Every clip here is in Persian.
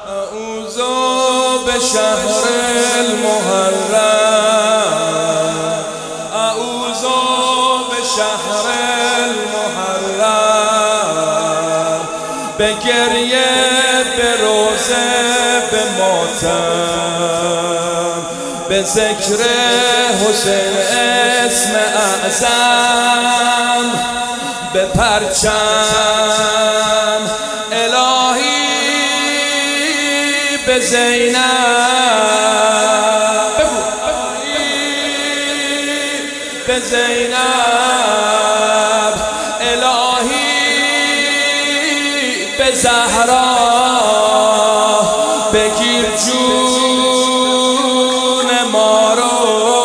اعوذ بشهر المحرم، اعوذ بشهر المحرم، به گریه، به روزه، به ماتم، به ذکر حسین اسم اعظم، به پرچم الهی، به زینب، به زینب الهی، به زهرا بگیر جون ما رو،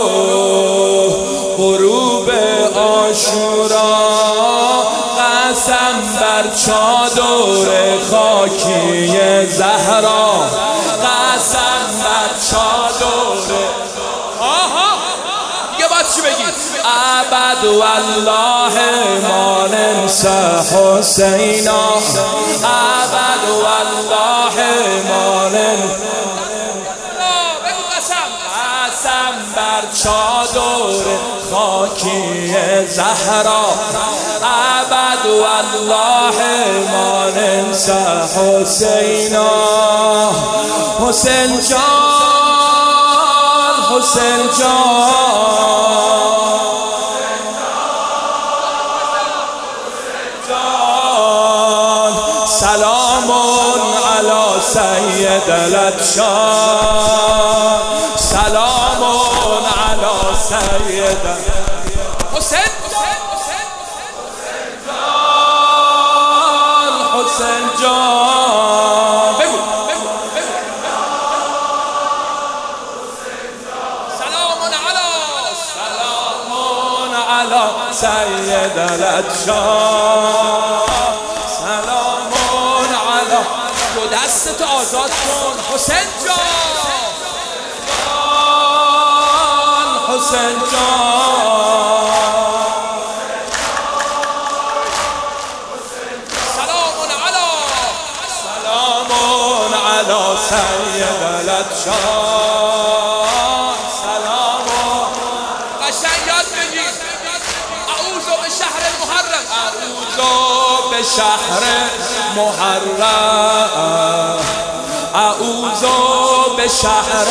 غروب عاشورا قسم بر چادر خاکی زهرا، قسم بر چادر. آها دیگه باید چی بگی؟ ابد والله ما ننسى حسینا، ابد والله ما ننسى. بگو قسم بر چادر خاکی زهرا، ابد والله ما ننسى حسینا. حسین جان، حسین جان، سلام علی سید الادشان، سلام علی سید حسین جان، حسین جان. بگو سلام علی سید الادشان، سلام علی. دو دستت آزاد کن حسین جان، حسین جان. سلام علی سید الادشان، سلام. قشنگ یاد بگیر. اعوذ بشهر المحرم، اعوذ بشهر محرم، اعوذ بشهر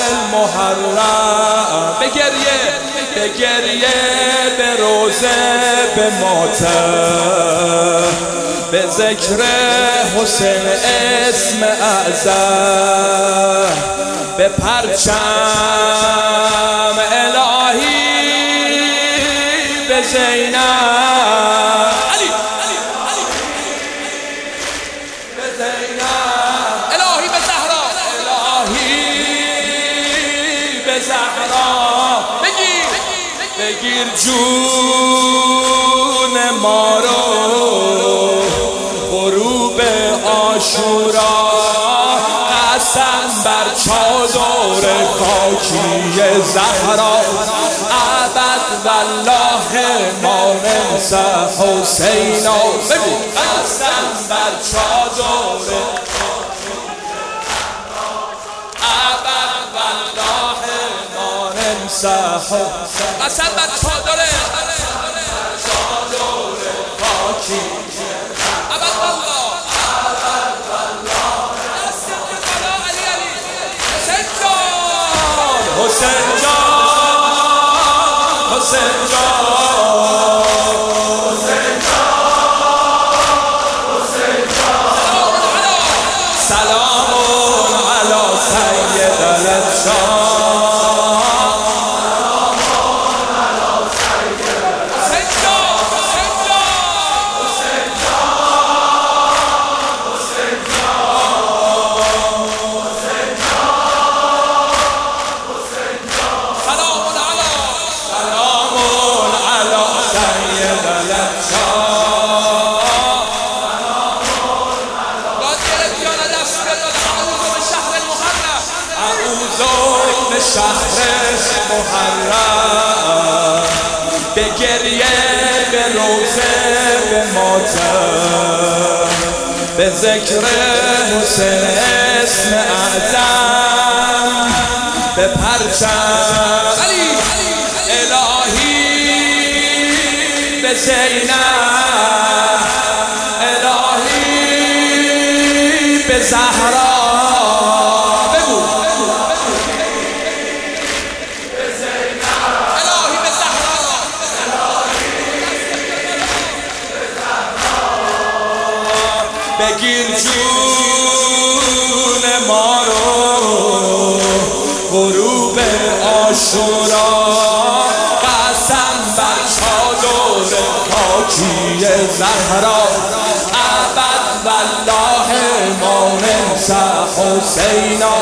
المحرم، به گریه، به گریه، به روزه، به ماتم، به ذکر حسین اسم اعظم، به پرچم الهی، به زینب، به زینب الهی، به زهرا، الهی به زهرا. بگیر جون ما رو، غروب عاشورا قسم بر چادر خاکی زهرا، ابد والله ما ننسى حسینا. بگو قسم بر چادر، ابد والله ما ننسى حسینا. قسم بر چادر خاکی، ابد والله، ابد والله. حسین جان، حسین جان، حسین جان، حسین جان، حسین جان. سلام علی سید الادشان، شهر محرم، به گریه، به روزه، به ماتم، به ذکر حسین اسم اعظم به پرچم الهی به زینب الهی به زهرا بگو الهی به زهرا بگیر جون ما رو غروب عاشورا قسم بر چادر خاکی زهرا ابد والله ما ننسى حسینا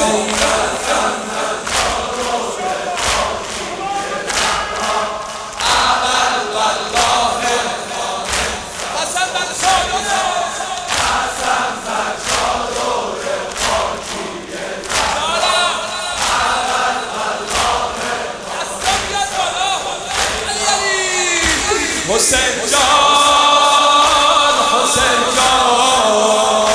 حسین جان حسین جان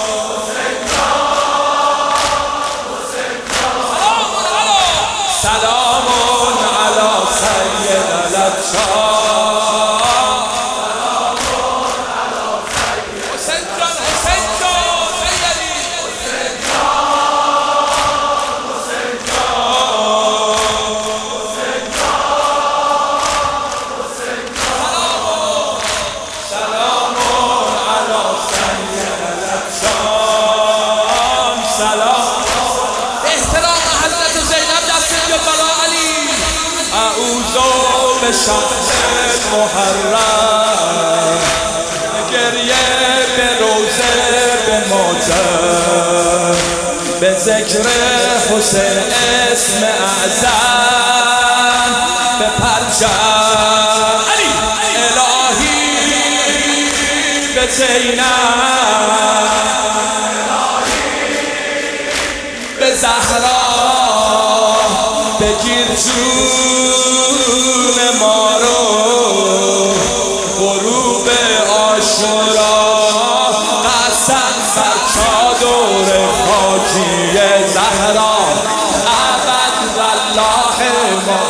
سلام علی سید الابشار حسین جان حسین جان حسین جان حسین به شهر محرم گریه به روزه به ماتم به ذکر حسین اسم اعظم به پرچم الهی به زینب به زهرا بگیر جون ما رو غروب عاشورا قسم بر چادر خاکی زهرا ابد والله ما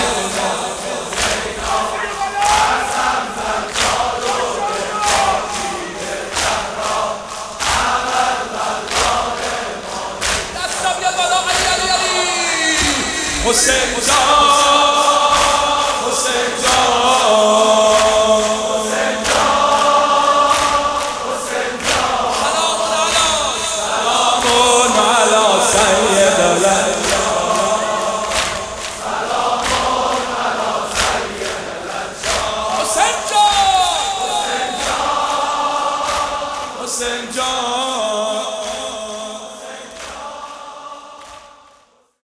حسین جان حسین جان حسین جان حسین جان سلام علی سید الابشار سلام علی سید الابشار حسین جان حسین جان حسین جان